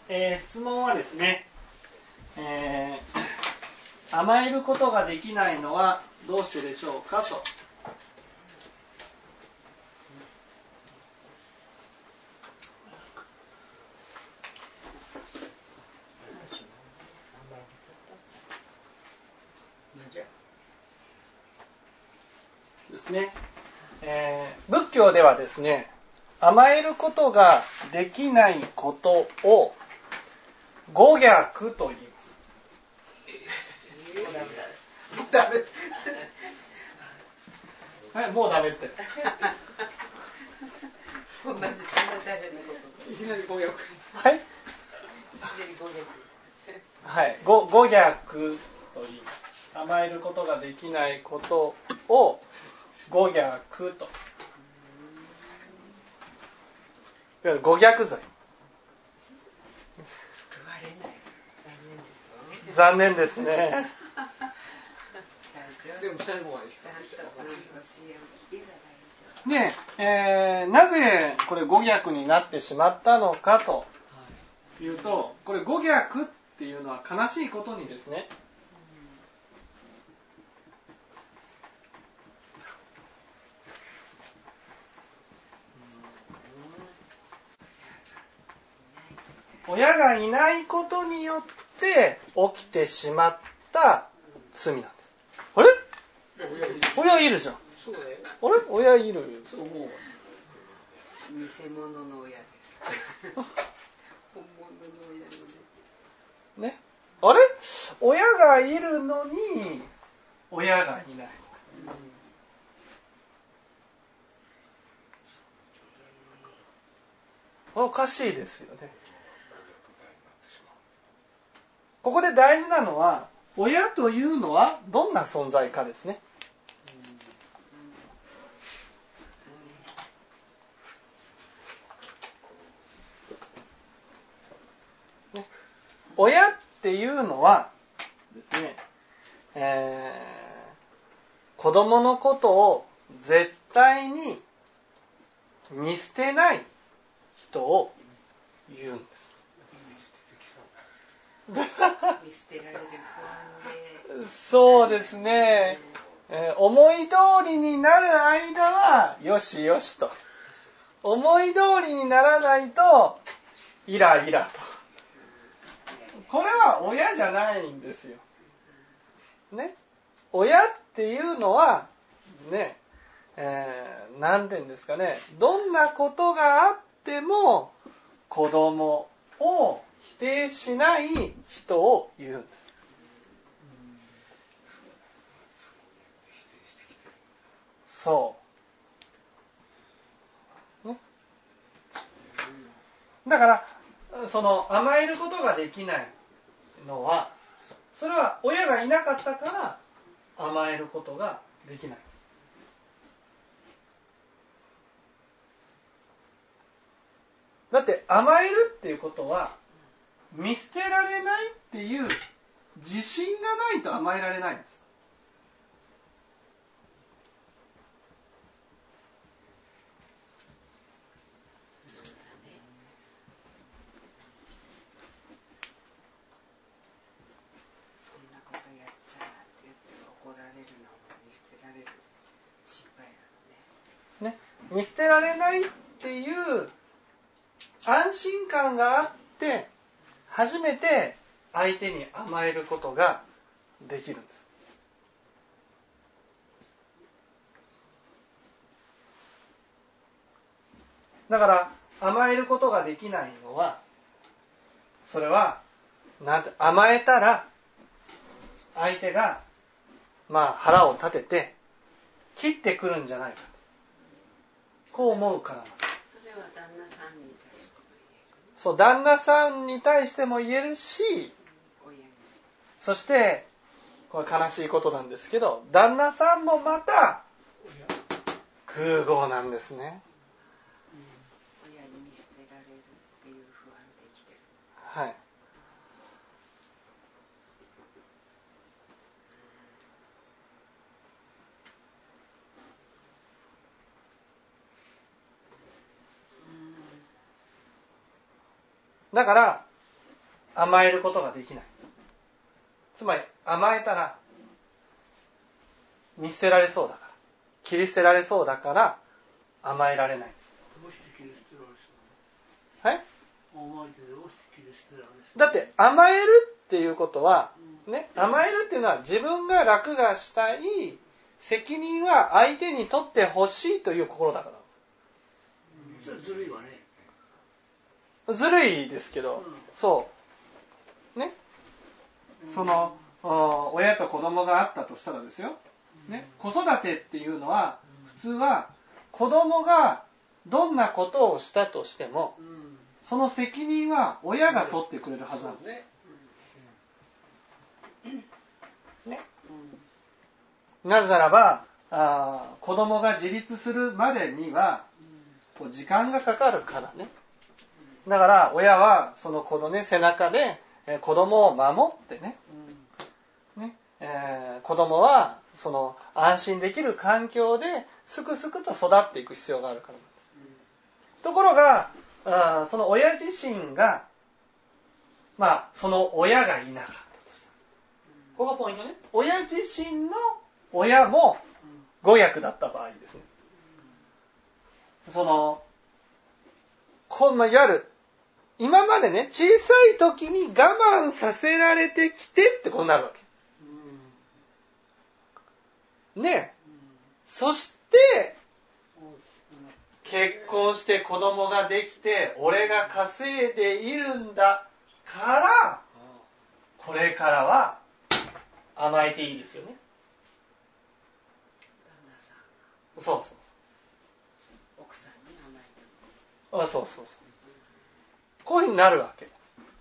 質問はですね、甘えることができないのはどうしてでしょうかと。ですね。仏教ではですね、甘えることができないことを五逆と言います。 ダメ。 はい、もうダメって。 そんな大変なこと。いきなり五逆。 はい。いきなり五逆。 はい、五逆と言います。甘えることができないことを五逆と。いわゆる五逆罪。 救われない。 残念ですね。 でも最後はね、なぜこれ五逆になってしまったのかというと、これ五逆っていうのは悲しいことにですね、親がいないことによって起きてしまった罪なんです。あれ？親いるじゃん。 そうだよ。 あれ？親いる。 そう思う。偽物の親です。本物の親のね。あれ？親がいるのに親がいない。おかしいですよね。ここで大事なのは、親というのはどんな存在かですね。親っていうのはですね、子供のことを絶対に見捨てない人を言うんです。 見捨てられる不安で。 そうですね。思い通りになる間はよしよしと。思い通りにならないとイライラと。これは親じゃないんですよ。ね。親っていうのはね、なんていうんですかね、どんなことがあっても子供を否定しない人を言うんです。そう。ね。だからその甘えることができないのは、それは親がいなかったから甘えることができない。だって甘えるっていうことは見捨てられないっていう自信がないと甘えられないんです。 そんなことやっちゃって言って怒られるのも見捨てられる心配なのね。 見捨てられないっていう安心感があって初めて相手に甘えることができるんです。だから甘えることができないのは、それは甘えたら相手が腹を立てて切ってくるんじゃないかと、こう思うからなんです。 それは旦那さんに対しても言える。 そう、旦那さんに対しても言えるし、そしてこれ悲しいことなんですけど、旦那さんもまた空壕なんですね。 親に見捨てられるっていう不安で生きてる。 はい。だから甘えることができない。つまり甘えたら見捨てられそうだから、切り捨てられそうだから甘えられないんです。 どうして切り捨てられはい？ そうなの？甘えてどうして切り捨てられそう？ だって甘えるっていうことは、ね、甘えるっていうのは自分が楽がしたい責任は相手に取ってほしいという心だからなんです。それずるいわね。 ずるいですけど、そうね、その親と子供があったとしたらですよ、ね、子育てっていうのは普通は子供がどんなことをしたとしても、その責任は親が取ってくれるはずなんですね。なぜならば子供が自立するまでには時間がかかるからね。だから親はその子のね、背中で子供を守ってね、子供はその安心できる環境ですくすくと育っていく必要があるからなんです。ところがその親自身がその親がいなかったとした。ここがポイントね。親自身の親も誤訳だった場合ですね。そのいわゆる今までね、小さい時に我慢させられてきてってことになるわけ。ね。そして結婚して子供ができて俺が稼いでいるんだからこれからは甘えていいですよね。そうそう。 奥さんに甘えてる。 そうそうそう。こういうふうになるわけ。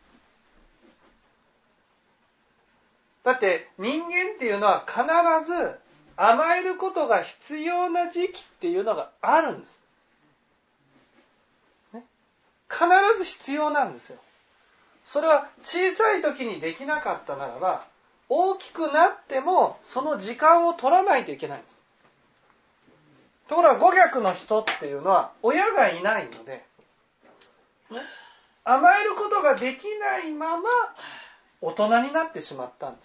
だって人間っていうのは必ず甘えることが必要な時期っていうのがあるんです。ね、必ず必要なんですよ。それは小さい時にできなかったならば、大きくなってもその時間を取らないといけないんです。ところが語逆の人っていうのは親がいないので、甘えることができないまま大人になってしまったんです。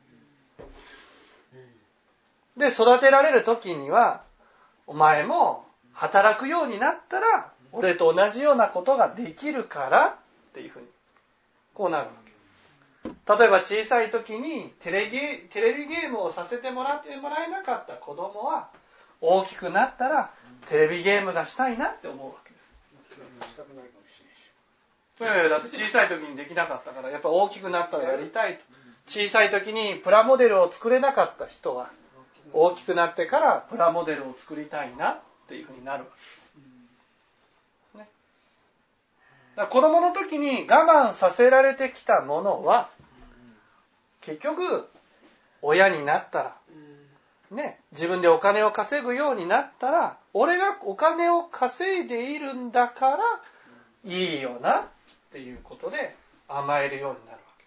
で、育てられる時にはお前も働くようになったら俺と同じようなことができるからっていうふうにこうなるわけ。例えば小さい時にテレビゲームをさせてもらえなかった子供は大きくなったらテレビゲームがしたいなって思うわけです。 したくないかもしだって小さい時にできなかったからやっぱ大きくなったらやりたいと。小さい時にプラモデルを作れなかった人は大きくなってからプラモデルを作りたいなっていうふうになるわけです、ね、だから子供の時に我慢させられてきたものは結局親になったらね、自分でお金を稼ぐようになったら俺がお金を稼いでいるんだからいいよなっていうことで甘えるようになるわけ。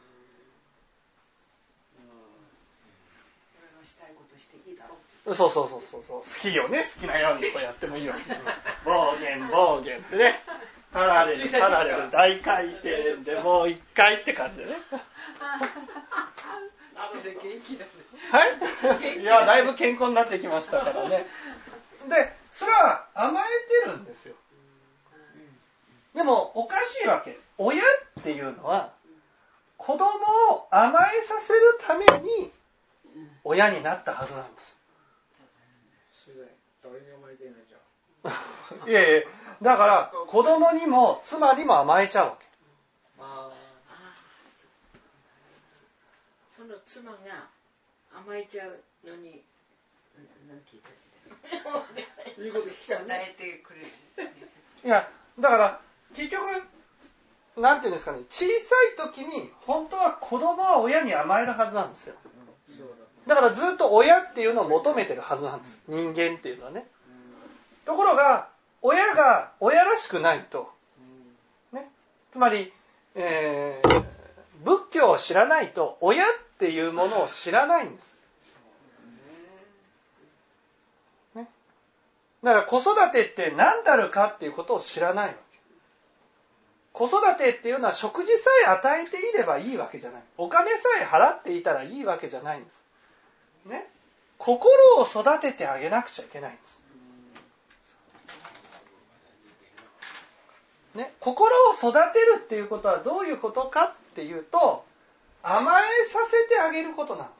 俺のしたいことしていいだろう。 そう好きよね、好きなようにこうやってもいいわけです。暴言ってね、タラレル大回転でもう一回って感じでね。はい。いやだいぶ健康になってきましたからね。でそれは甘えてるんですよ。でもおかしいわけ。親っていうのは子供を甘えさせるために親になったはずなんです。 誰に甘えてんのじゃ。 いやだから子供にも妻にも甘えちゃうわけ。 その妻が甘えちゃうのに何て言ったらいいこと聞きたいね。与えてくれる。 いやだから結局なんていうんですかね、小さい時に本当は子供は親に甘えるはずなんですよ。だからずっと親っていうのを求めてるはずなんです。人間っていうのはね。ところが親が親らしくないと、ね、つまり、仏教を知らないと親っていうものを知らないんです。ね、だから子育てって何だるかっていうことを知らないわけ。 子育てっていうのは食事さえ与えていればいいわけじゃない。お金さえ払っていたらいいわけじゃないんです。ね。心を育ててあげなくちゃいけないんです。ね。心を育てるっていうことはどういうことかっていうと、甘えさせてあげることなんです。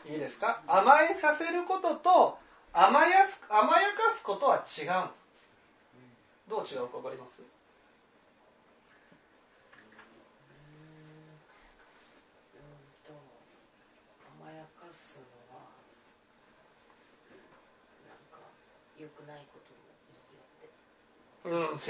いいですか？甘えさせることと甘やかすことは違うんです。どう違うか分かります？ 甘やかすのはなんか良くないこともいいよって。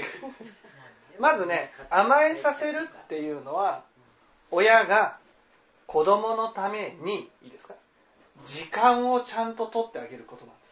まずね、甘えさせるっていうのは親が子供のために、いいですか？時間をちゃんと取ってあげることなんです。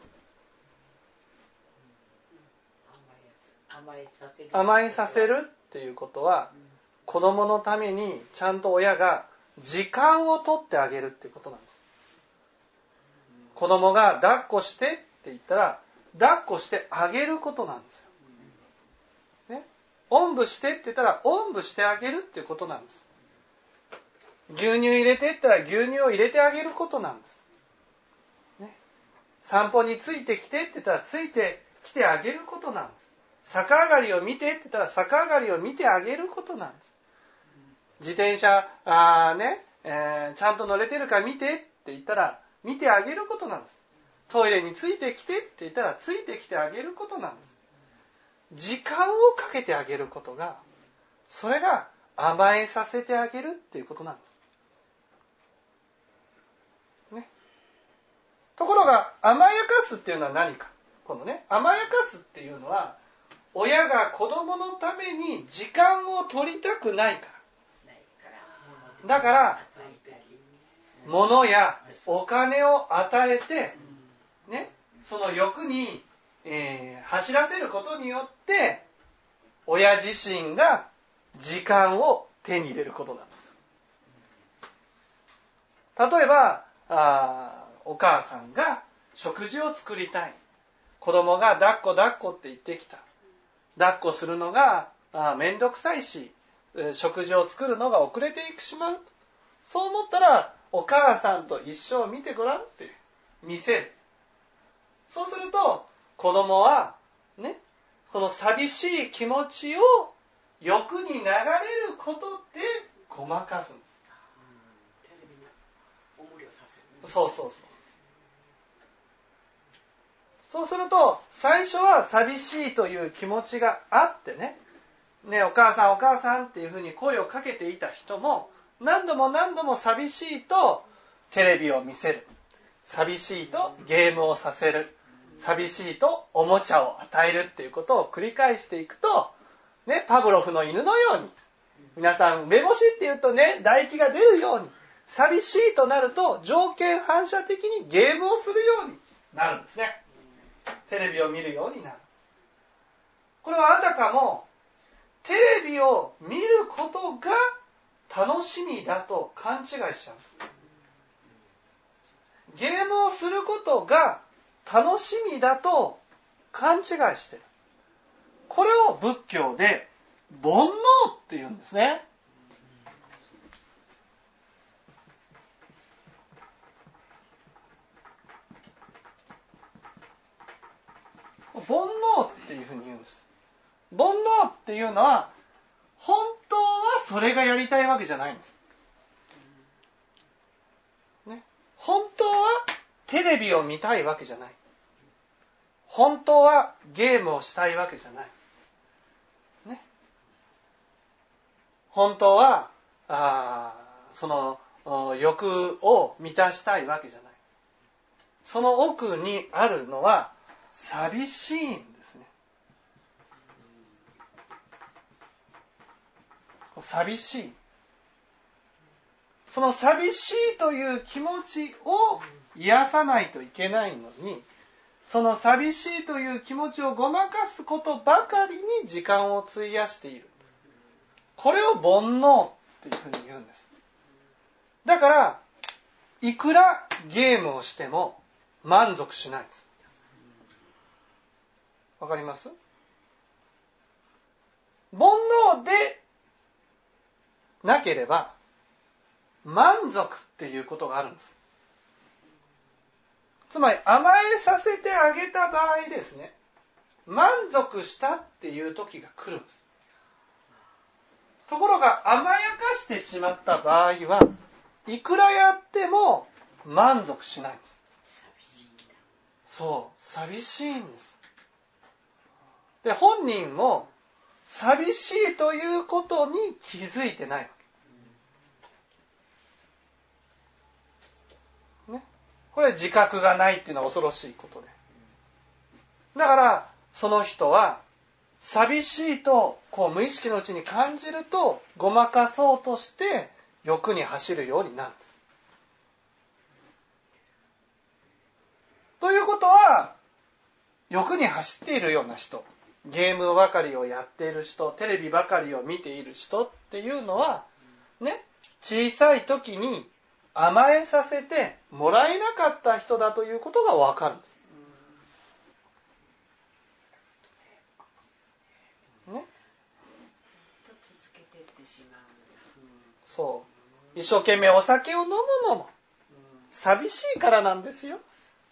甘えさせるっていうことは子供のためにちゃんと親が時間を取ってあげるっていうことなんです。子供が抱っこしてって言ったら抱っこしてあげることなんですよ。ね、おんぶしてって言ったらおんぶしてあげるっていうことなんです。牛乳入れてって言ったら牛乳を入れてあげることなんです。ね、散歩についてきてって言ったらついてきてあげることなんです。逆上がりを見てって言ったら逆上がりを見てあげることなんです。自転車ちゃんと乗れてるか見てって言ったら見てあげることなんです。トイレについてきてって言ったらついてきてあげることなんです。時間をかけてあげることが、それが甘えさせてあげるっていうことなんです。ね。ところが甘やかすっていうのは何か。このね、甘やかすっていうのは親が子供のために時間を取りたくないから。だから物やお金を与えて、ね、その欲に、走らせることによって親自身が時間を手に入れることなんです。例えばお母さんが食事を作りたい。子供が抱っこ抱っこって言ってきた。抱っこするのがめんどくさいし、食事を作るのが遅れていくしまう。そう思ったらお母さんと一緒に見てごらんって見せる。そうすると子供はね、この寂しい気持ちを欲に流れることでごまかすんです。 テレビのおもりをさせる。 そう。そうすると最初は寂しいという気持ちがあってね、お母さんお母さんっていうふうに声をかけていた人も何度も寂しいとテレビを見せる。寂しいとゲームをさせる。寂しいとおもちゃを与えるっていうことを繰り返していくと、ね、パブロフの犬のように、皆さん梅干しって言うとね、唾液が出るように、寂しいとなると条件反射的にゲームをするようになるんですね。テレビを見るようになる。これはあたかもテレビを見ることが楽しみだと勘違いしちゃうんです。ゲームをすることが楽しみだと勘違いしてる。これを仏教で煩悩って言うんですね。煩悩っていうふうに言うんです。煩悩っていうのは本当はそれがやりたいわけじゃないんです。ね、本当はテレビを見たいわけじゃない。本当はゲームをしたいわけじゃない。ね、本当はその欲を満たしたいわけじゃない。その奥にあるのは寂しいんですね。寂しい。その寂しいという気持ちを癒さないといけないのに、その寂しいという気持ちをごまかすことばかりに時間を費やしている。これを煩悩というふうに言うんです。だからいくらゲームをしても満足しないんです。わかります？ 煩悩でなければ満足っていうことがあるんです。つまり甘えさせてあげた場合ですね、満足したっていう時が来るんです。ところが甘やかしてしまった場合はいくらやっても満足しないんです。そう、寂しいんです。で、本人も寂しいということに気づいてないわけ。ね。これ自覚がないっていうのは恐ろしいことで。だからその人は寂しいとこう無意識のうちに感じるとごまかそうとして欲に走るようになるんです。ということは欲に走っているような人、ゲームばかりをやっている人、テレビばかりを見ている人っていうのはね、小さい時に甘えさせてもらえなかった人だということがわかるんです。ね、 ずっと続けてってしまう。 そう。一生懸命お酒を飲むのも寂しいからなんですよ。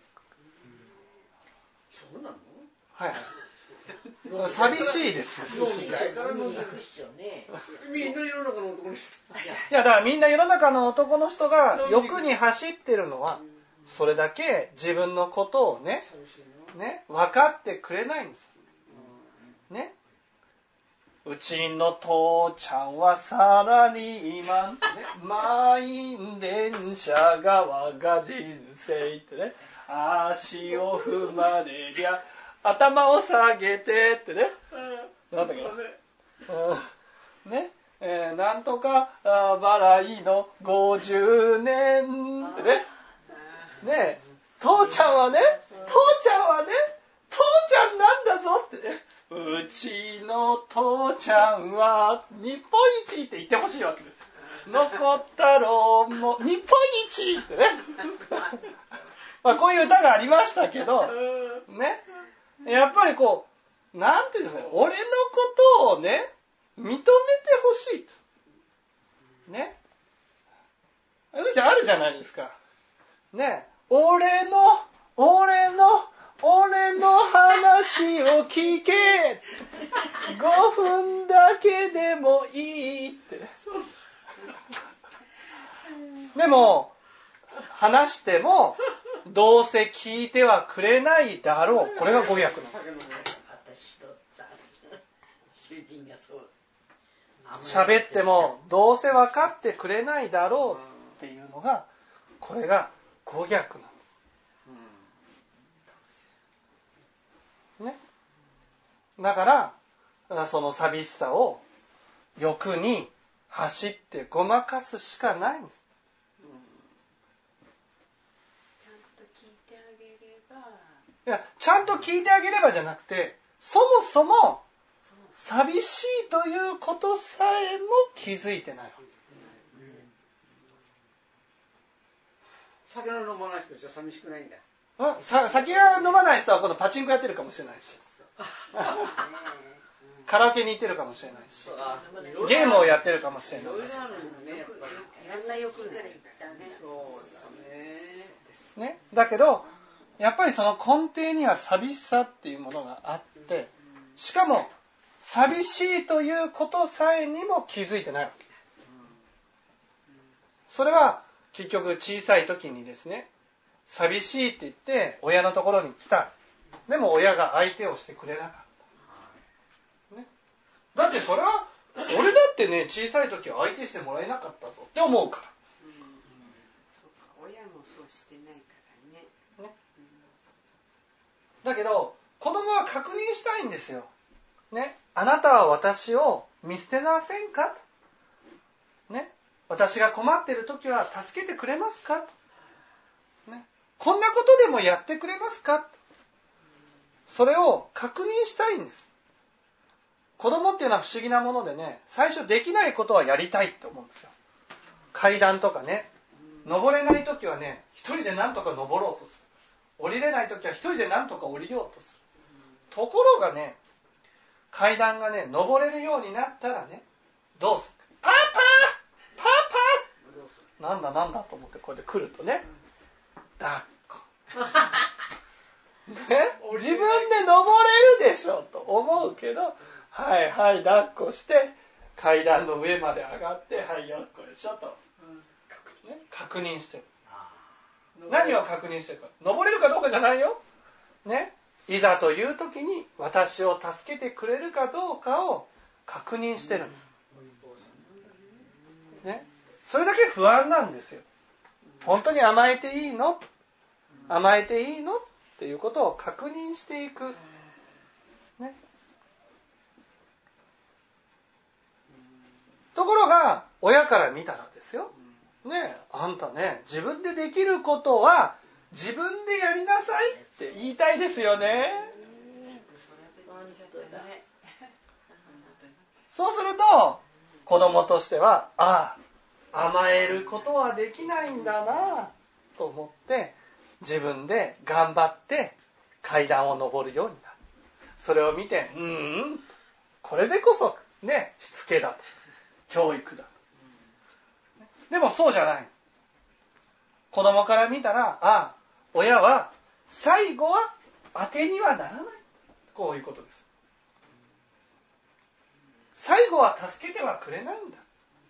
そうなの？ はいはい。寂しいです。 飲みたいから飲んでるしよね。みんな世の中の男の人。 いやだからみんな世の中の男の人が欲に走ってるのはそれだけ自分のことをね分かってくれないんです。ね。うちの父ちゃんはサラリーマンってね、満員電車が我が人生ってね、足を踏まれりゃ頭を下げてってね、なんだっけな、ね、なんとか払いの50年ってね、ね、父ちゃんはね、父ちゃんなんだぞってね。うちの父ちゃんは日本一って言ってほしいわけです。残ったろうも日本一ってね。まあこういう歌がありましたけど、ね。やっぱりこう、なんていうんですかね、俺のことをね、認めてほしいと。ね。あるじゃないですか。ね。俺の話を聞け5分だけでもいいってでも話してもどうせ聞いてはくれないだろう。これが語訳なんです。喋ってもどうせ分かってくれないだろうっていうのがこれが語訳なんです。ね、だからその寂しさを欲に走ってごまかすしかないんです。 ちゃんと聞いてあげれば。 いや、ちゃんと聞いてあげればじゃなくて、そもそも寂しいということさえも気づいてないわけ。 酒の飲まない人じゃ寂しくないんだ。 酒が飲まない人はこのパチンコやってるかもしれないしカラオケに行ってるかもしれないしゲームをやってるかもしれないし、ね、だけどやっぱりその根底には寂しさっていうものがあって、しかも寂しいということさえにも気づいてないわけ。それは結局小さい時にですね、寂しいって言って親のところに来た。でも親が相手をしてくれなかった、ね、だってそれは俺だってね、小さい時は相手してもらえなかったぞって思うから、 親もそうしてないからね。 だけど子供は確認したいんですよ、ね、あなたは私を見捨てませんかと、ね、私が困っている時は助けてくれますかと、ね、こんなことでもやってくれますかと、それを確認したいんです。子供っていうのは不思議なものでね、最初できないことはやりたいって思うんですよ。階段とかね、登れない時はね、一人で何とか登ろうとする。降りれない時は一人で何とか降りようとする。ところがね、 階段がね登れるようになったらね、どうする？パパなんだと思ってこれで来るとね、抱っこね、自分で登れるでしょと思うけど、はいはい抱っこして階段の上まで上がって、はいよっこいしょと、ね、確認してる。何を確認してるか、登れるかどうかじゃないよ、ね、いざという時に私を助けてくれるかどうかを確認してるんです、ね、それだけ不安なんですよ。本当に甘えていいの？甘えていいの？っていうことを確認していく、ね、ところが親から見たらですよ、ね、あんたね自分でできることは自分でやりなさいって言いたいですよね。そうすると子供としては、甘えることはできないんだなと思って自分で頑張って階段を上るようになる。それを見て、これでこそね、しつけだと、教育だと。でもそうじゃない。子供から見たら、親は最後は当てにはならない。こういうことです。最後は助けてはくれないんだ。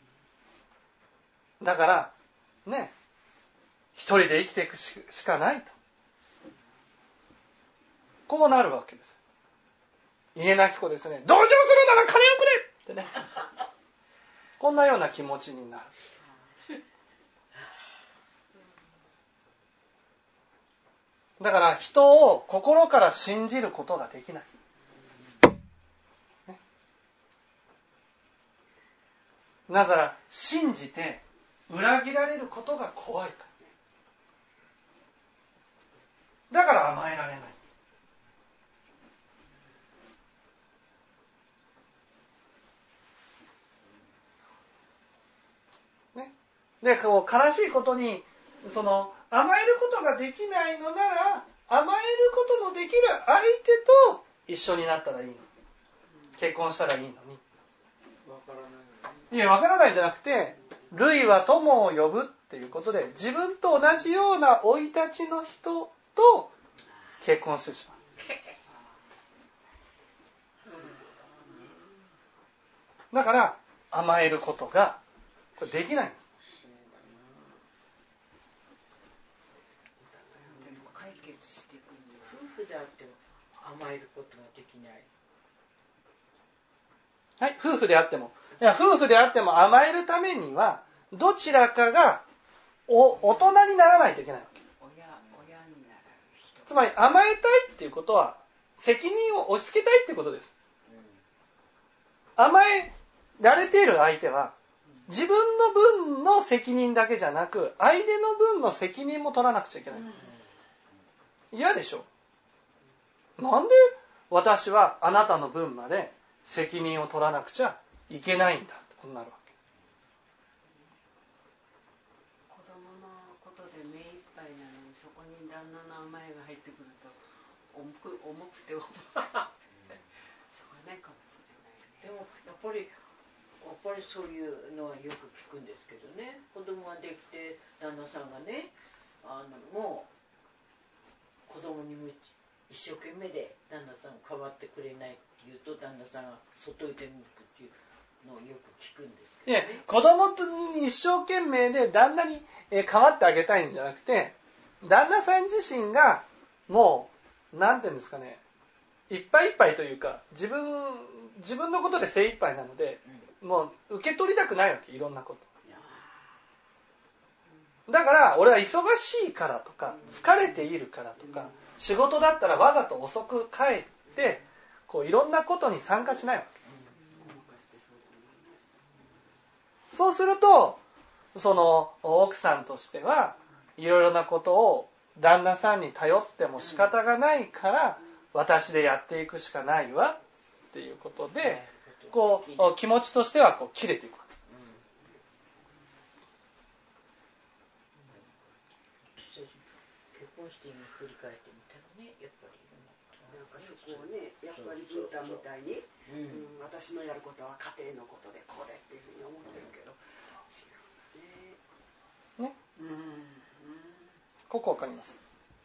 だからね、一人で生きていくしかないと。こうなるわけです。家なき子ですね、同情するなら金をくれってね、こんなような気持ちになる。だから人を心から信じることができない、ね、なぜなら信じて裏切られることが怖いから。だから甘えられない。ね、でこう悲しいことにその甘えることができないのなら甘えることのできる相手と一緒になったらいいの、結婚したらいいのに。いや、わからないんじゃなくて、類は友を呼ぶっていうことで自分と同じような生い立ちの人と結婚してしまう。だから甘えることがこれできないんです。 解決していくんだ。 夫婦であっても甘えることができない。 はい、夫婦であっても。いや、夫婦であっても甘えるためにはどちらかが大人にならないといけないわけ。 親になる人。 つまり甘えたいっていうことは責任を押し付けたいっていうことです。甘えられている相手は自分の分の責任だけじゃなく相手の分の責任も取らなくちゃいけない。嫌でしょ。なんで私はあなたの分まで責任を取らなくちゃいけないんだってこうなるわけ。 子供のことで目いっぱいなのにそこに旦那の甘えが入ってくると重くてそこはないかもしれないね。 でもやっぱりそういうのはよく聞くんですけどね、子供ができて旦那さんがね、もう子供に一生懸命で旦那さん変わってくれないっていうと旦那さんが外へ出向くっていうのをよく聞くんですけど、ね、 子供に一生懸命で旦那に変わってあげたいんじゃなくて、旦那さん自身がもうなんていうんですかね、いっぱいいっぱいというか自分のことで精一杯なので、もう受け取りたくないわけ、いろんなこと。だから俺は忙しいからとか疲れているからとか仕事だったらわざと遅く帰ってこういろんなことに参加しないわけ。そうするとその奥さんとしてはいろいろなことを旦那さんに頼っても仕方がないから私でやっていくしかないわっていうことでこう気持ちとしてはこう切れていくわけ。 結婚して今振り返ってみたらね、やっぱりいろんなことがかそこをねやっぱりブータンみたいに、私のやることは家庭のことでこれっていうふうに思ってるけど違うね。 ここわかります？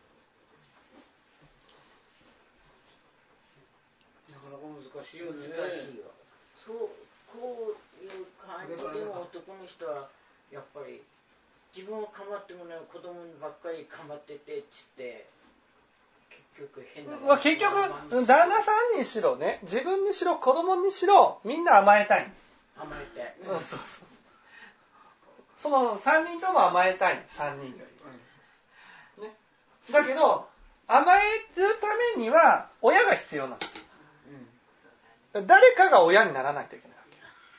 なかなか難しいよね。 難しいよ。そうこういう感じでも男の人はやっぱり自分を構ってもない子供にばっかり構っててっつって結局変な。 結局旦那さんにしろね、自分にしろ子供にしろみんな甘えたいんです。 甘えたい。 そう。その3人とも甘えたい3人がいます、ね。だけど甘えるためには親が必要なんです。誰かが親にならないといけないわ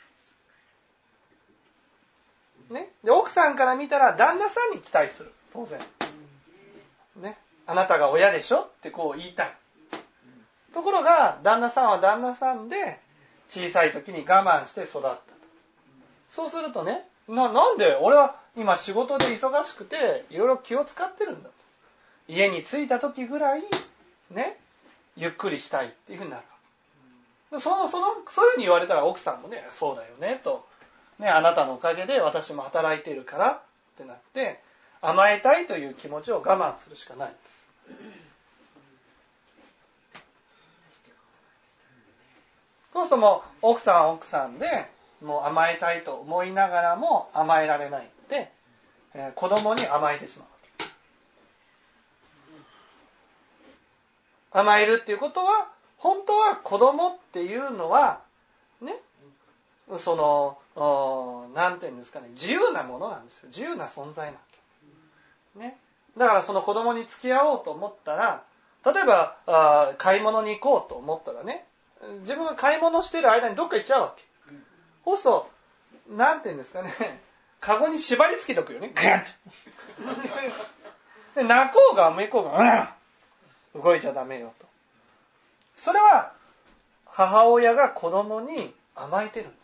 け。ね。で奥さんから見たら旦那さんに期待する。当然。ね。あなたが親でしょってこう言いたい。ところが旦那さんは旦那さんで小さい時に我慢して育ったと。そうするとね、なんで俺は今仕事で忙しくていろいろ気を使ってるんだと。家に着いた時ぐらいね、ゆっくりしたいっていうふうになる。そういうふうに言われたら奥さんもね、そうだよねと、ね、あなたのおかげで私も働いているからってなって甘えたいという気持ちを我慢するしかない。そうするともう奥さんは奥さんでもう甘えたいと思いながらも甘えられないので、子供に甘えてしまう。甘えるっていうことは本当は子供っていうのはね、そのなんていうんですかね、自由なものなんですよ。自由な存在なわけ、ね。だからその子供に付き合おうと思ったら、例えば買い物に行こうと思ったらね、自分が買い物している間にどっか行っちゃうわけ。そうするとなんていうんですかね、カゴに縛り付けとくよね。ガンって泣こうがめこうが、動いちゃダメよと。それは母親が子供に甘えてるんです。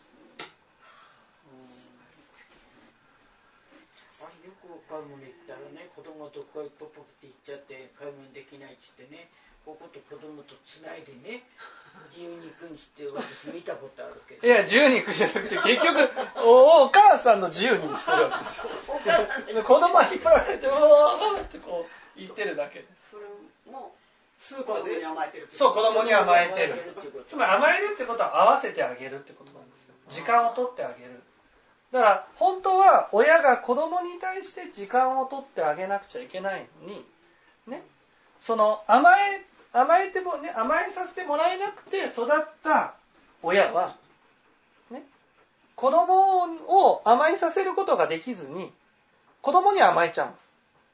あれよく買い物行ったらね、子供とこうポッポって行っちゃって買い物できないって言ってね、ここと子供とつないでね、自由に行くんって私見たことあるけど。 いや、自由に行くじゃなくて結局 お母さんの自由にしてるわけですよ。子供は引っ張られておーってこう言ってるだけで。 それもスーパーで甘えてる。 そう、子供に甘えてる。つまり甘えるってことは合わせてあげるってことなんですよ。時間を取ってあげる。だから本当は親が子供に対して時間を取ってあげなくちゃいけないのにね、その甘えてもね、甘えさせてもらえなくて育った親はね、子供を甘えさせることができずに子供に甘えちゃうんです。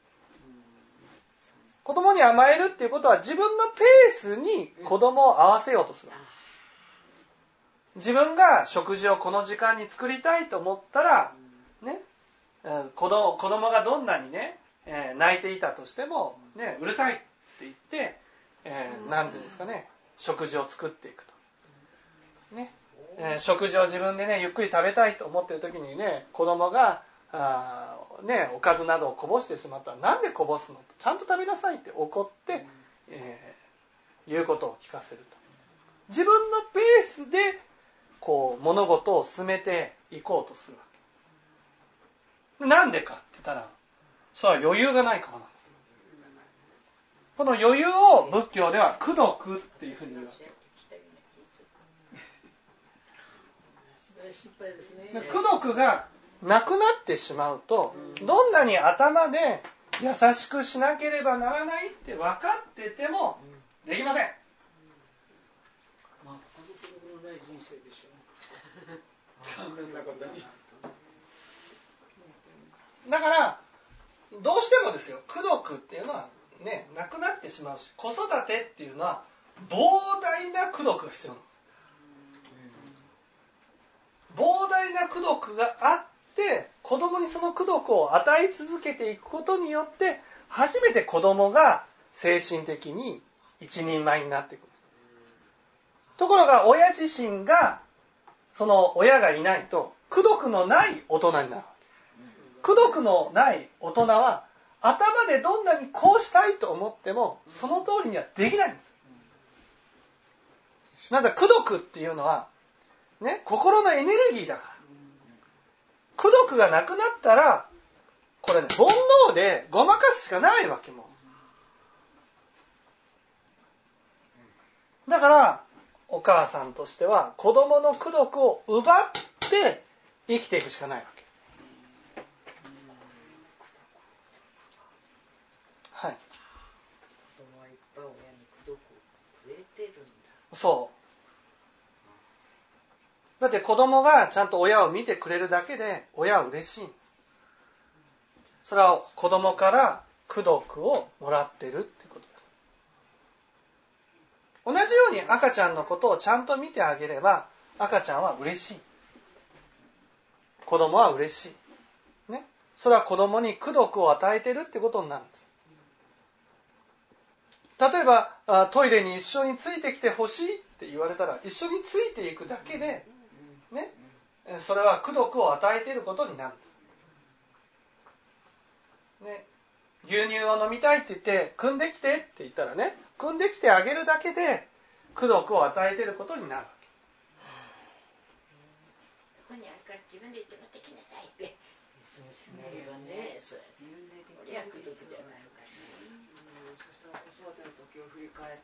子供に甘えるっていうことは自分のペースに子供を合わせようとする。自分が食事をこの時間に作りたいと思ったらね、子供がどんなにね、泣いていたとしてもね、うるさいって言って、なんていうんですかね、食事を作っていくとね、食事を自分でねゆっくり食べたいと思っている時にね、子供がね、おかずなどをこぼしてしまったら、なんでこぼすのと、ちゃんと食べなさいって怒って、言うことを聞かせると。自分のペースでこう物事を進めていこうとするわけ。なんでかって言ったら、それは余裕がないからなんです。この余裕を仏教では功徳っていうふうに言うわけ。功徳がなくなってしまうと、どんなに頭で優しくしなければならないって分かっててもできません。 まあ、孤独のない人生でしょう。残念なことに。 だからどうしてもですよ、功徳っていうのはね、なくなってしまうし、子育てっていうのは膨大な功徳が必要なんです。膨大な功徳があって子供にその功徳を与え続けていくことによって初めて子供が精神的に一人前になっていくんです。ところが親自身がその親がいないと功徳のない大人になるわけ。功徳のない大人は頭でどんなにこうしたいと思ってもその通りにはできないんです。 なぜ功徳っていうのは、ね、心のエネルギーだから。功徳がなくなったら、これね、煩悩でごまかすしかないわけも。だから、お母さんとしては、子供の功徳を奪って生きていくしかないわけ。はい。 子供はいっぱい親に功徳をくれてるんだ。 そう。だって子供がちゃんと親を見てくれるだけで親は嬉しいんです。それは子供から功徳をもらってるってことです。同じように赤ちゃんのことをちゃんと見てあげれば赤ちゃんは嬉しい。子供は嬉しい。ね。それは子供に功徳を与えてるってことになるんです。例えばトイレに一緒についてきてほしいって言われたら一緒についていくだけで、ね、それは功徳を与えていることになるんです。ね、牛乳を飲みたいって言って汲んできてって言ったらね、汲んできてあげるだけで功徳を与えていることになるわけ。 ここにあるから自分で行って持ってきなさいって。そうですね。自分でできる功徳じゃないか。 そしたら子育ての時を振り返って、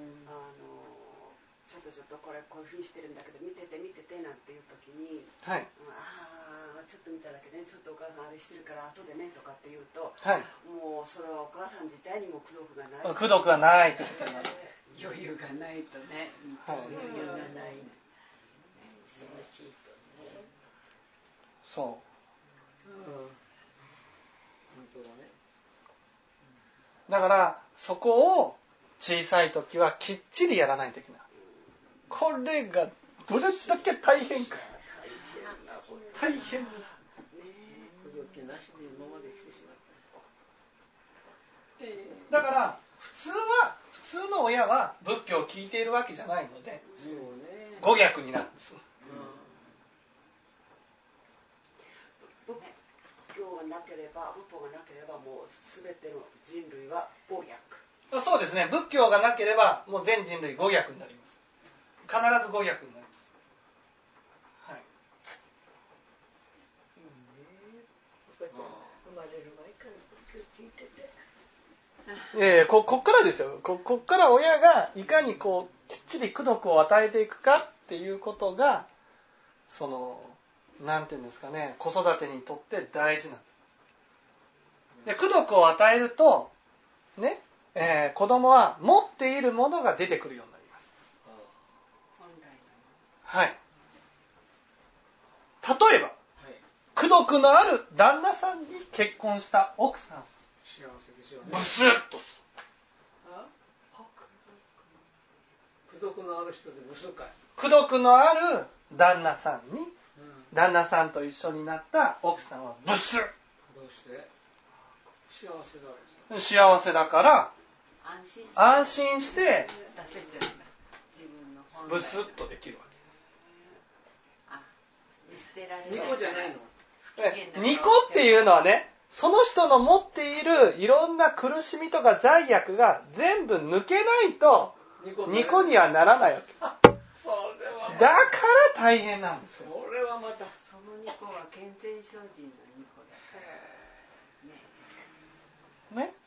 ちょっとこれこういうふうにしてるんだけど見ててなんていう時に、 はい、 ちょっと見ただけで、ちょっとお母さんあれしてるから後でねとかって言うと、 はい、 もうそれはお母さん自体にも功徳がない。 功徳がないということになる。 余裕がないとね、 はい、 余裕がない。忙しいとね。 そう。 本当だね。 だからそこを小さい時はきっちりやらないといけない。これがどれだけ大変か。大変です。 功徳なしで今まで来てしまった。 だから普通の親は仏教を聞いているわけじゃないので、誤逆になるんです。 仏教がなければ、仏法がなければもう全ての人類は誤逆。 そうですね。仏教がなければもう全人類誤逆になります。必ず誤逆になります。はい。 生まれる前から仏教聞いてて。 こっからですよ。こっから親がいかにこうきっちり功徳を与えていくかっていうことが、そのなんていうんですかね、子育てにとって大事なんです。で、功徳を与えるとね、子供は持っているものが出てくるようになります。はい。例えば、功徳のある旦那さんに結婚した奥さん、 幸せでしょうね。 ブスッとする。功徳のある人でブスかい。 功徳のある旦那さんに、旦那さんと一緒になった奥さんはブスッ。 どうして？幸せだろう。 幸せだから安心して出せちゃうんだ。自分の本来のブスッとできるわ見捨てられない。 ニコじゃないの？ ニコっていうのはね、その人の持っているいろんな苦しみとか罪悪が全部抜けないとニコにはならないわけ。 それはだから大変なんですよ。 それはまたそのニコは健全精進のニコだからね。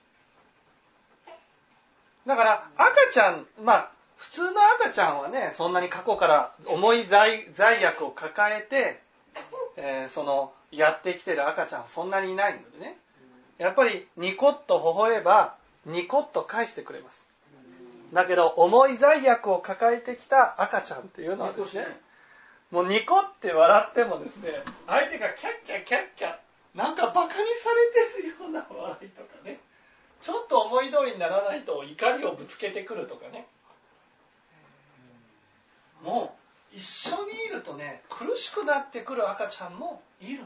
だから赤ちゃん、普通の赤ちゃんはね、そんなに過去から重い罪悪を抱えて、やってきてる赤ちゃんはそんなにいないのでね、やっぱりニコッと微笑めばニコッと返してくれます。だけど重い罪悪を抱えてきた赤ちゃんっていうのはですね、もうニコって笑ってもですね、相手がキャッキャキャッキャなんかバカにされてるような笑いとかね、ちょっと思い通りにならないと怒りをぶつけてくるとかね、もう一緒にいるとね、苦しくなってくる赤ちゃんもいるんです。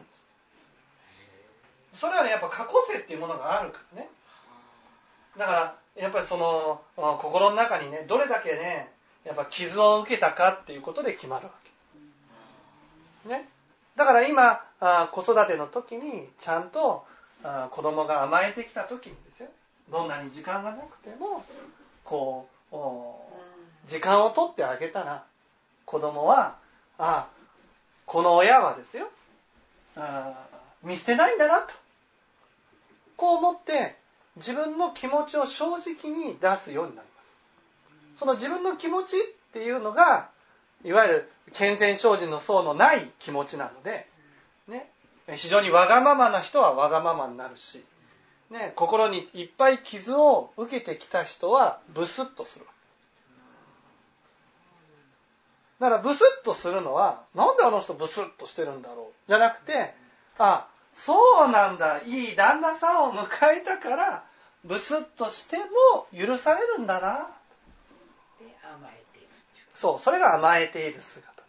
それはね、やっぱ過去性っていうものがあるからね。だからやっぱりその心の中にね、どれだけね、やっぱ傷を受けたかっていうことで決まるわけ。ね。だから今子育ての時にちゃんと子供が甘えてきた時にですよ、どんなに時間がなくてもこう時間を取ってあげたら、子供は、この親はですよ、見捨てないんだなと、こう思って自分の気持ちを正直に出すようになります。その自分の気持ちっていうのが、いわゆる健全精進の層のない気持ちなので、ね、非常にわがままな人はわがままになるし、ね、心にいっぱい傷を受けてきた人はブスッとする。だからブスッとするのは、なんであの人ブスッとしてるんだろうじゃなくて、そうなんだ、いい旦那さんを迎えたからブスッとしても許されるんだな。 で甘えている。 そう、それが甘えている姿なんです。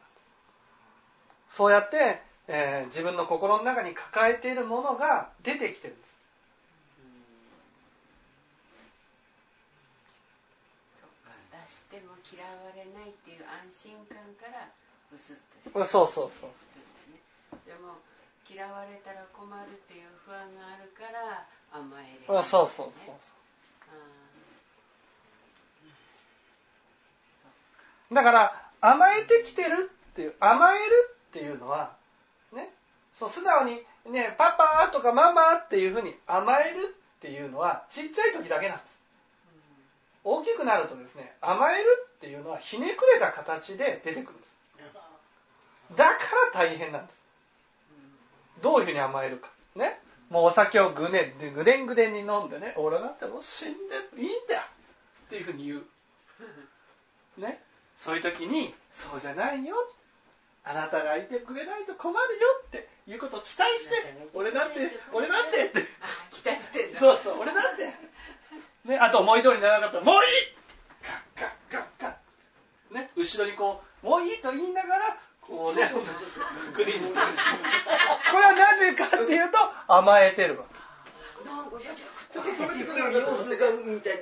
そうやって、自分の心の中に抱えているものが出てきてるんです。 出しても嫌われないっていう安心感からブスッとして、 そうそうそう。 でも嫌われたら困るっていう不安があるから甘えれる、ね。 そうそう。だから甘えてきてるっていう、甘えるっていうのはね、そう素直にね、パパとかママっていうふうに甘えるっていうのはちっちゃい時だけなんです。大きくなるとですね、甘えるっていうのはひねくれた形で出てくるんです。だから大変なんです。どういうふうに甘えるかね、もうお酒をぐでんぐでんに飲んでね、俺だってもう死んでいいんだよっていうふうに言うね。そういう時に、そうじゃないよ、あなたがいてくれないと困るよっていうことを期待して、俺だってって期待してる。 そう俺だってね、あと思い通りにならなかったらもういいガッガッね、後ろにこうもういいと言いながらこうね、グリーンこれはなぜかっていうと甘えてるわけ。 なんかじゃくっつけてくる様子がみたい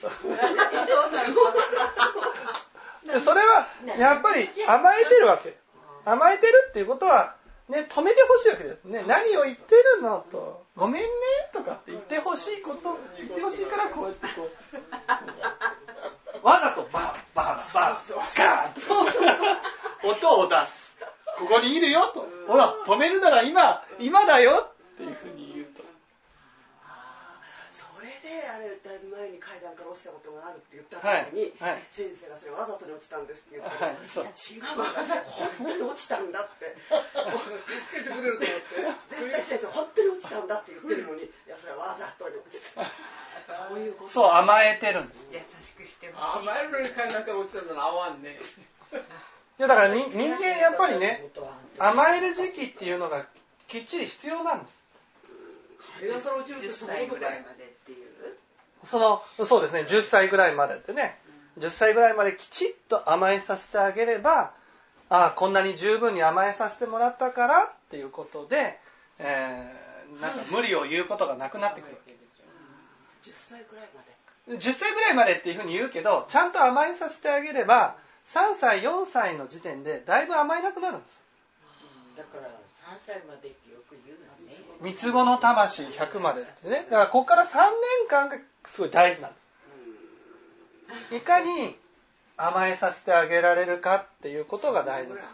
にそれはやっぱり甘えてるわけ。甘えてるっていうことはね、止めてほしいわけですね。何を言ってるのと、ごめんねとかって言ってほしいこと言ってほしいから、こうやってこうわざとバースカーンと音を出す。ここにいるよと、ほら止めるなら今だよっていうふうに言うと。 それであれだいぶ前に階段から落ちたことがあるって言った時に、先生がそれわざとに落ちたんですって言って、いや違うの私本当に落ちたんだって助けてくれると思って絶対先生本当に落ちたんだって言ってるのに、いやそれはわざとに落ちたそういうこと。 そう甘えてるんです。 優しくしてほしい。 甘えるのに階段から落ちたんだら合わんね。 いやだから人間やっぱりね、甘える時期っていうのがきっちり必要なんです。 階段から落ちるって 10歳ぐらいまでっていう。 そうですね、10歳ぐらいまでってね、10歳ぐらいまできちっと甘えさせてあげれば、こんなに十分に甘えさせてもらったからっていうことで、なんか無理を言うことがなくなってくるわけ。 10歳ぐらいまで。 10歳ぐらいまでっていうふうに言うけど、ちゃんと甘えさせてあげれば、3歳、4歳の時点でだいぶ甘えなくなるんです。 だから3歳までってよく言うのね。 三つ子の魂100までってね。だからここから3年間がすごい大事なんです。いかに甘えさせてあげられるかっていうことが大事なんです。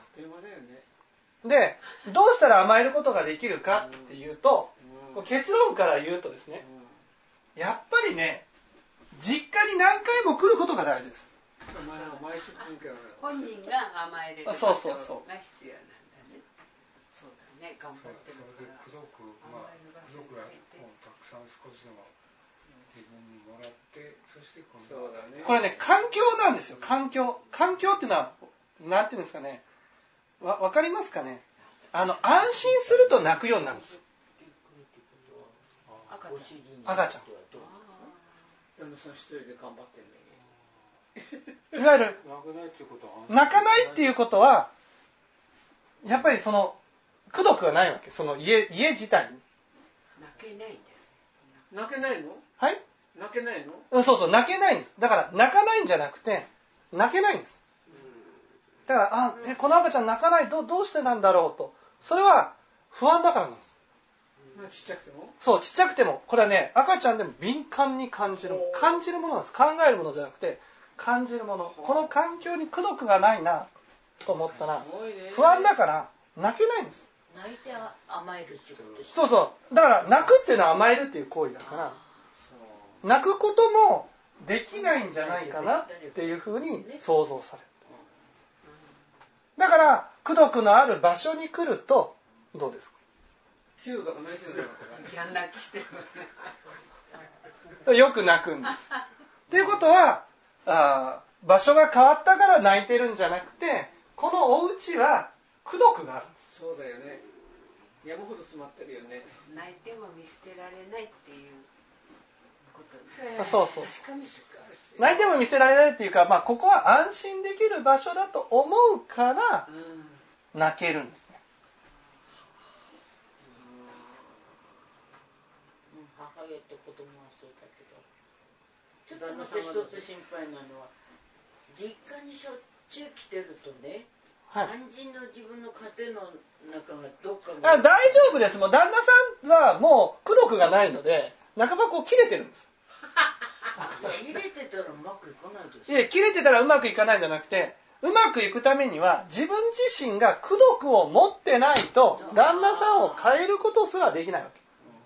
で、どうしたら甘えることができるかっていうと、結論から言うとですね、やっぱりね、実家に何回も来ることが大事です。 本人が甘えれる場所が必要なんだね。そうだね、頑張ってるから。 くどくたくさん少しでも自分にもらって、そして今度はこれね、環境なんですよ。環境っていうのはなんていうんですかね、わかりますかね。安心すると泣くようになるんですよ。赤ちゃん。 旦那さん一人で頑張ってんのに。 いわゆる泣かないっていうことはやっぱりその功徳がないわけ。その家自体に泣けないんだよ。 泣けないの？ はい？ 泣けないの？ そう泣けないんです。だから泣かないんじゃなくて泣けないんです。だからこの赤ちゃん泣かない、どうしてなんだろうと、それは不安だからなんです。 ちっちゃくても？ そう、ちっちゃくてもこれはね、赤ちゃんでも敏感に感じるものなんです。考えるものじゃなくて感じるもの、この環境に功徳がないなと思ったら不安だから泣けないんです。 泣いて甘えるってことです。 そうそう。だから泣くっていうのは甘えるっていう行為だから、泣くこともできないんじゃないかなっていうふうに想像される。だから功徳のある場所に来るとどうですか？ 泣いてるんだから泣きしてる。よく泣くんです。っていうことは場所が変わったから泣いてるんじゃなくて、このお家は功徳があるんです。 そうだよね。山ほど詰まってるよね。 泣いても見捨てられないっていうことね。 そうそう。泣いても見捨てられないっていうか、ここは安心できる場所だと思うから泣けるんですね。 母親と子供はそうだけど、ちょっとまた一つ心配なのは、実家にしょっちゅう来てるとね、肝心の自分の家庭の中がどっかに大丈夫です。もう旦那さんはもう功徳がないので、半ばこう切れてるんです。 切れてたらうまくいかないです。 いや、切れてたらうまくいかないんじゃなくて、うまくいくためには自分自身が功徳を持ってないと旦那さんを変えることすらできないわけ。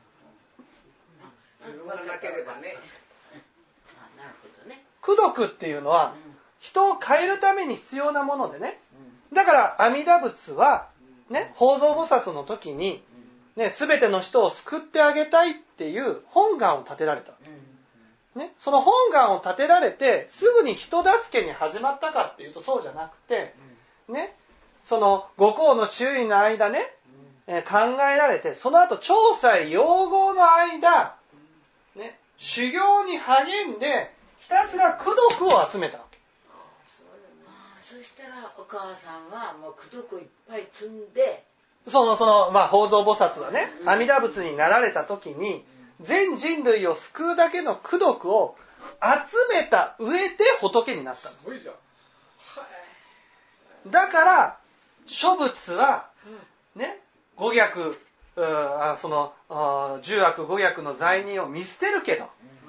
自分がなければね。 なるほどね。 功徳っていうのは人を変えるために必要なものでね。だから阿弥陀仏はね、法蔵菩薩の時にね、全ての人を救ってあげたいっていう本願を立てられた。ね、その本願を立てられてすぐに人助けに始まったかっていうとそうじゃなくて、ね、その五行の周囲の間ね、考えられて、その後調査養合の間、ね、修行に励んでひたすら功徳を集めたわけ。 そしたらお母さんはもう功徳をいっぱい積んで、 その法蔵菩薩はね、阿弥陀仏になられた時に全人類を救うだけの功徳を集めた上で仏になったんです。 すごいじゃん。 だから諸仏はね、五逆その十悪五逆の罪人を見捨てるけど、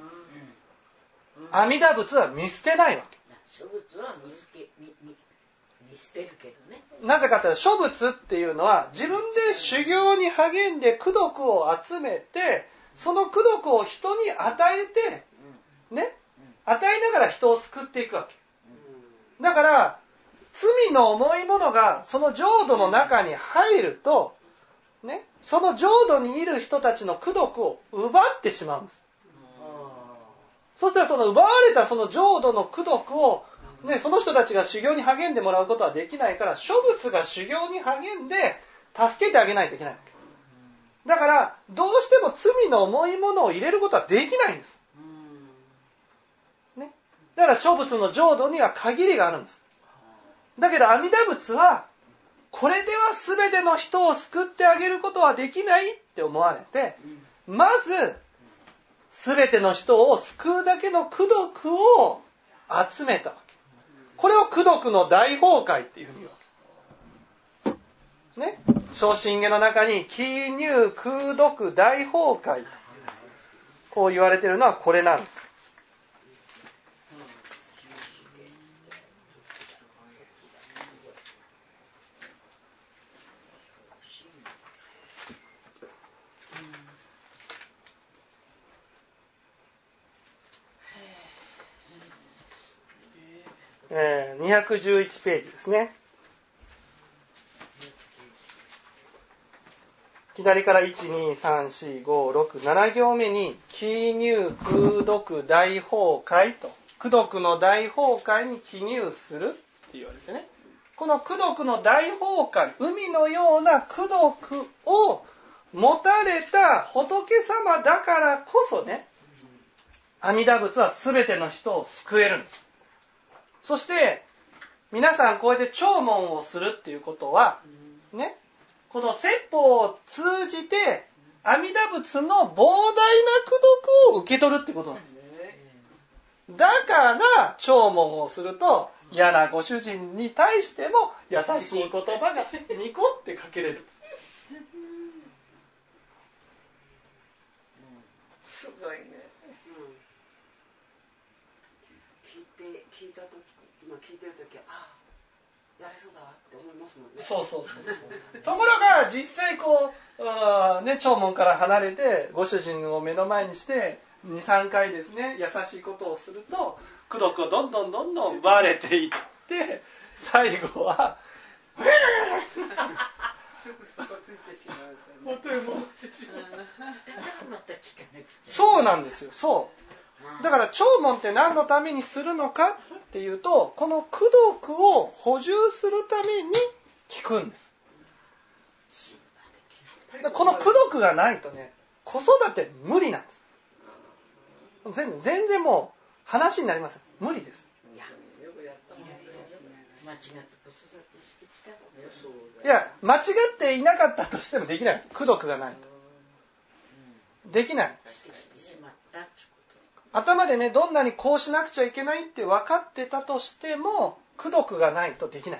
阿弥陀仏は見捨てないわけ。 諸仏は見捨てるけどね。 なぜかというと諸仏っていうのは自分で修行に励んで功徳を集めて、その功徳を人に与えてね、与えながら人を救っていくわけ。だから罪の重いものがその浄土の中に入るとね、その浄土にいる人たちの功徳を奪ってしまうんです。そしたらその奪われたその浄土の功徳をね、その人たちが修行に励んでもらうことはできないから、諸仏が修行に励んで助けてあげないといけないわけ。だからどうしても罪の重いものを入れることはできないんです、ね、だから諸仏の浄土には限りがあるんです。だけど阿弥陀仏はこれでは全ての人を救ってあげることはできないって思われて、まず全ての人を救うだけの功徳を集めたわけ。これを功徳の大崩壊っていうふうに言うわけ。ね、正真下の中に起入功徳大崩壊、こう言われているのはこれなんです。211ページですね。左から1、2、3、4、5、6、7行目に起入功徳大崩壊と、功徳の大崩壊に起入するって言われてね、この功徳の大崩壊、海のような功徳を持たれた仏様だからこそね、阿弥陀仏は全ての人を救えるんです。そして皆さんこうやって弔問をするっていうことはね、この説法を通じて阿弥陀仏の膨大な功徳を受け取るってことなんです。だから弔問をすると嫌なご主人に対しても優しい言葉がニコってかけれるんです。 すごいね。聞聞いてる時ああやれそうだって思いますもんね。 そうところが実際こう、ね、弔問から離れてご主人を目の前にして 2,3 回ですね優しいことをすると功徳をどんどん奪われていって最後はすぐそこついてしまうと元へ戻ってしまう。 だからまた聞かなくちゃ。 そうなんですよ。だから弔問って何のためにするのかっていうとこの功徳を補充するために聞くんです。この功徳がないとね子育て無理なんです。全然もう話になりません。無理です。 よくやったもんね。 間違って子育てしてきたらいや間違っていなかったとしてもできない。功徳がないとできない。 してきてしまったってこと。 頭でねどんなにこうしなくちゃいけないって分かってたとしても功徳がないとできない。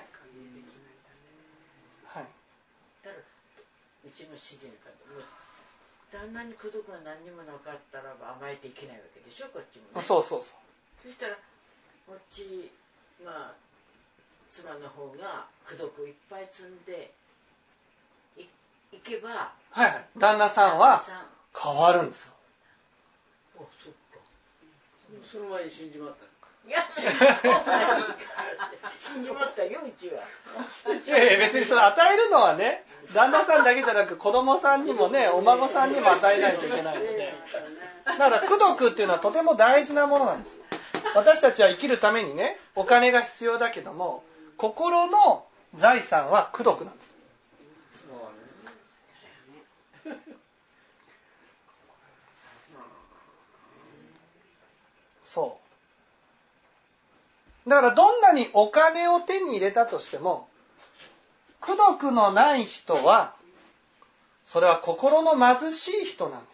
はい。 だからうちの主人から旦那に功徳が何にもなかったら甘えていけないわけでしょこっちもね。 そう。 そしたらこっち妻の方が功徳をいっぱい積んでいけば、 旦那さんは変わるんですよ。 お、そっか。 その前に死んじまった。 いや死んじまったようちは。 別にその与えるのはね旦那さんだけじゃなく子供さんにもねお孫さんにも与えないといけないので、だから功徳っていうのはとても大事なものなんです。私たちは生きるためにねお金が必要だけども心の財産は功徳なんです。そうだからどんなにお金を手に入れたとしても功徳のない人はそれは心の貧しい人なんです。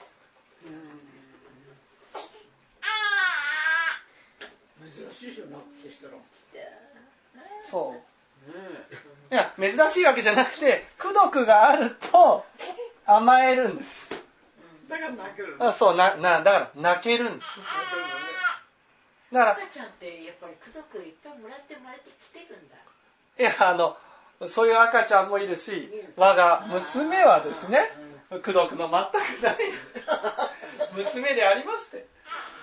珍しい人なくしたら。 そう。いや珍しいわけじゃなくて功徳があると甘えるんです。 だから泣ける。 だから泣けるんです。だから赤ちゃんってやっぱり功徳いっぱいもらって生まれてきてるんだ。 いやそういう赤ちゃんもいるし我が娘はですね功徳の全くない娘でありましてね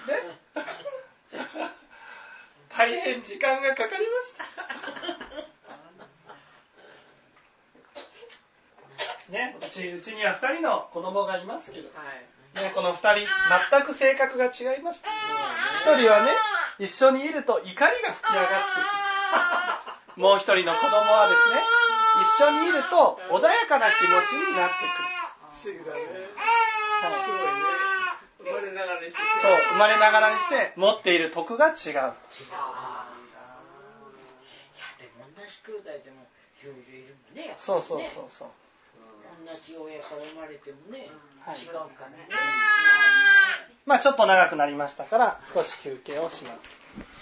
大変時間がかかりましたね、うちには2人の子供がいますけど、ね、この2人全く性格が違いました。1人はね一緒にいると怒りが吹き上がってくる。もう1人の子供はですね一緒にいると穏やかな気持ちになってくる。 不思議だね。すごいね。生まれながらにして。 そう生まれながらにして持っている徳が違う。 いやでも同じ兄弟でもいろいろいるもんね。 そう。 同じ親から生まれてもね、違うからね。 ちょっと長くなりましたから少し休憩をします。